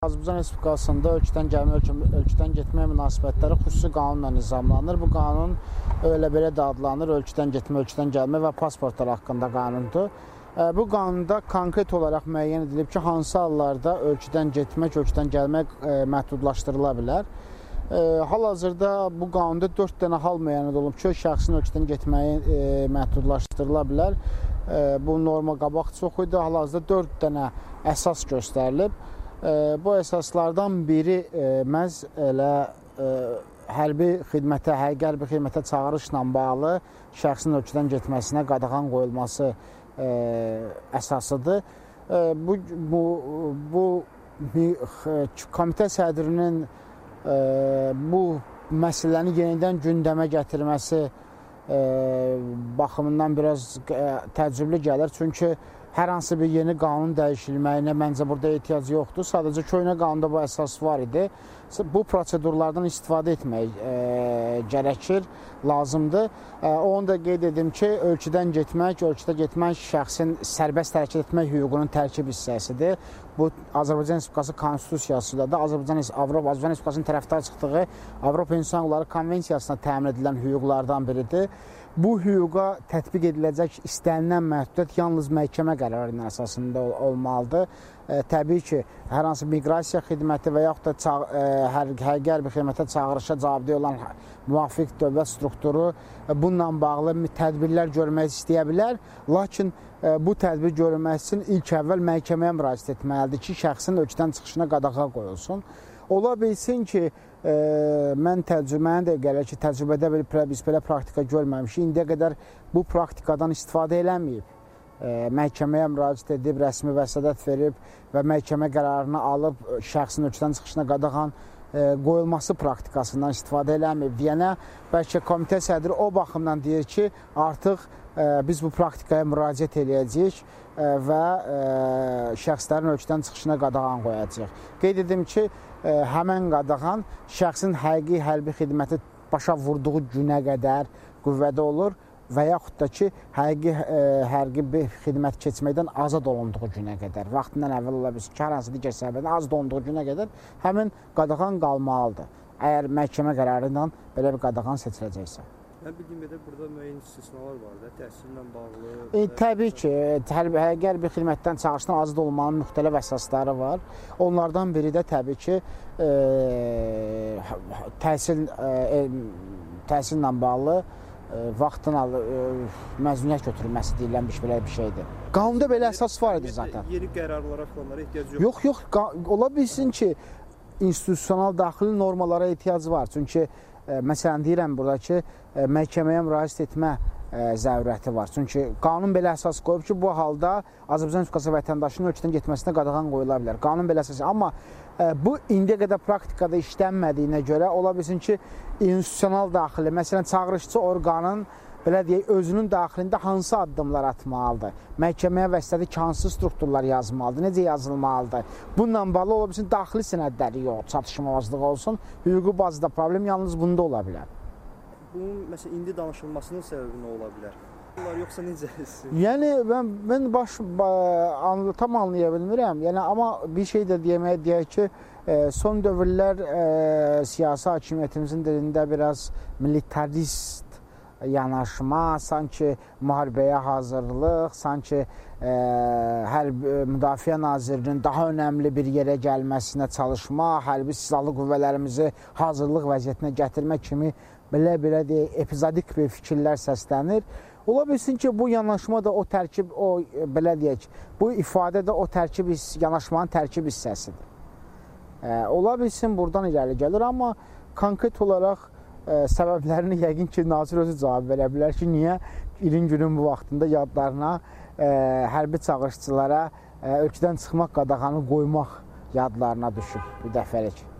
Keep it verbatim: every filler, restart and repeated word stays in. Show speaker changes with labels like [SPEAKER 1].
[SPEAKER 1] Azərbaycan Respublikasında ölkədən gəlmə, ölkədən getmə münasibətləri xüsusi qanunla nizamlanır. Bu qanun elə belə də adlanır, ölkədən getmə, ölkədən gəlmə və pasportlar haqqında qanundur. Bu qanunda konkret olaraq müəyyən edilib ki, hansı hallarda ölkədən getmək, ölkədən gəlmək məhdudlaşdırıla bilər. Hal-hazırda bu qanunda dörd dənə hal müəyyən olunub ki, şəxsin ölkədən getməyi məhdudlaşdırıla bilər. Bu norma qabaq çox idi, hal-hazırda dörd dənə əsas göstərilib. Bu əsaslardan biri məhz elə hərbi xidmətə, hərbi xidmətə çağırışla bağlı şəxsin ölkədən getməsinə qadağan qoyulması əsasıdır. Bu, bu, bu komitə sədrinin bu məsələni yenidən gündəmə gətirməsi baxımından biraz təəccüblü gəlir. Çünki hər hansı bir yeni qanun dəyişilməyinə məncə burada ehtiyac yoxdur. Sadəcə köhnə qanunda bu əsas var idi. Bu prosedurlardan istifadə etmək e, gərəkir, lazımdır. E, onu da qeyd edim ki, ölkədən getmək, ölkədə getmək şəxsin sərbəst hərəkət etmək hüququnun tərkib hissəsidir. Bu, Azərbaycan Respublikası Konstitusiyası ilə də Azərbaycan, Avropa, Azərbaycan Respublikasının tərəfdar çıxdığı Avropa İnsan Hüquqları Konvensiyasına təmin edilən hüquqlardan biridir. Bu hüquqa tətbiq ediləcək istənilən məhdudiyyət yalnız məhkəmə qərarının əsasında olmalıdır. E, təbii ki, hər hansı miqrasiya xidməti və yaxud da hər, hər bir xidmətə çağırışa cavabdeh olan müvafiq dövlət strukturu bununla bağlı tədbirlər görmək istəyə bilər. Lakin e, bu tədbir görülməsi üçün ilk əvvəl məhkəməyə müraciət etməlidir ki, şəxsin ölkədən çıxışına qadağa qoyulsun. Ola bilsin ki, e, mən təcrübəni də gəlir ki, təcrübədə belə, biz belə praktika görməmişik. İndiyə qədər bu praktikadan istifadə eləməyib. E, məhkəməyə müraciət edib, rəsmi vəsədət verib və məhkəmə qərarını alıb şəxsin ölkədən çıxışına qadağan e, qoyulması praktikasından istifadə eləməyib. Deyənə, bəlkə komitə sədri o baxımdan deyir ki, artıq e, biz bu praktikaya müraciət eləyəcəyik və e, şəxslərin ölkədən çıxışına qadağan qoyacaq. Qeyd edim ki, e, həmən qadağan şəxsin həqiqi hərbi xidməti başa vurduğu günə qədər qüvvədə olur və yaxud da ki, həqiqi e, hərbi xidmət keçməkdən azad olunduğu günə qədər, vaxtından əvvəl ola bilsin ki, hər hansı digər səbəbdən azad olunduğu günə qədər həmin qadağan qalmalıdır. Əgər məhkəmə qərarı ilə belə bir qadağan seçiləcəksə.
[SPEAKER 2] Mən bildiyim qədər burada müəyyən istisnalar var da, təhsillə bağlı.
[SPEAKER 1] E, təbii ki, hər bir xidmətdən çağırışdan azad olmanın müxtəlif əsasları var. Onlardan biri də təbii ki, e, təhsil, e, təhsillə bağlı e, vaxtın e, məzuniyyət götürülməsi deyilən bir, belə bir şeydir. Qanunda belə əsas var idi zaten.
[SPEAKER 2] Yeni qərarlara falanlara ehtiyac yox.
[SPEAKER 1] Yox, yox, ola bilsin ki, institusional daxili normalara ehtiyac var. Çünki məsələn, deyirəm burada ki, məhkəməyə müraciət etmə zərurəti var. Çünki qanun belə əsas qoyub ki, bu halda Azərbaycan Respublikası vətəndaşının ölkədən getməsinə qadağan qoyula bilər. Qanun belə əsas. Amma bu indiyə qədər praktikada işlənmədiyinə görə ola bilsin ki, institusional daxili, məsələn, çağırışçı orqanın belə deyək, özünün daxilində hansı addımlar atmalıdır? Məhkəməyə vəslədi hansı strukturlar yazmalıdır? Necə yazılmalıdır? Bununla bağlı ola bilsin, daxili sənədləri yox, çatışmamazlığı olsun. Hüquqi bazada problem yalnız bunda ola bilər.
[SPEAKER 2] Bunun, məsələn, indi danışılmasının səbəbi nə ola bilər? Bunlar yoxsa necə?
[SPEAKER 1] Yəni, mən, mən baş, ba, tam anlaya bilmirəm. Yəni, amma bir şey də deməyə deyək ki, son dövrlər e, siyasi hakimiyyətimizin dilində biraz militarist yanaşma, sanki müharibəyə hazırlıq, sanki e, hər müdafiə nazirinin daha önəmli bir yerə gəlməsinə çalışma, hərbi silahlı qüvvələrimizi hazırlıq vəziyyətinə gətirmək kimi belə-belə deyək, epizodik bir fikirlər səslənir. Ola bilsin ki, bu yanaşma da o tərkib, o belə deyək, bu ifadə də o tərkib, yanaşmanın tərkib hissəsidir. E, ola bilsin, buradan irəli gəlir, amma konkret olaraq e, səbəblərini yəqin ki, nazir özü cavab verə bilər ki, niyə ilin günün bu vaxtında yadlarına e, hərbi çağırışçılara e, ölkədən çıxmaq qadağanı qoymaq yadlarına düşüb bir dəfəlik.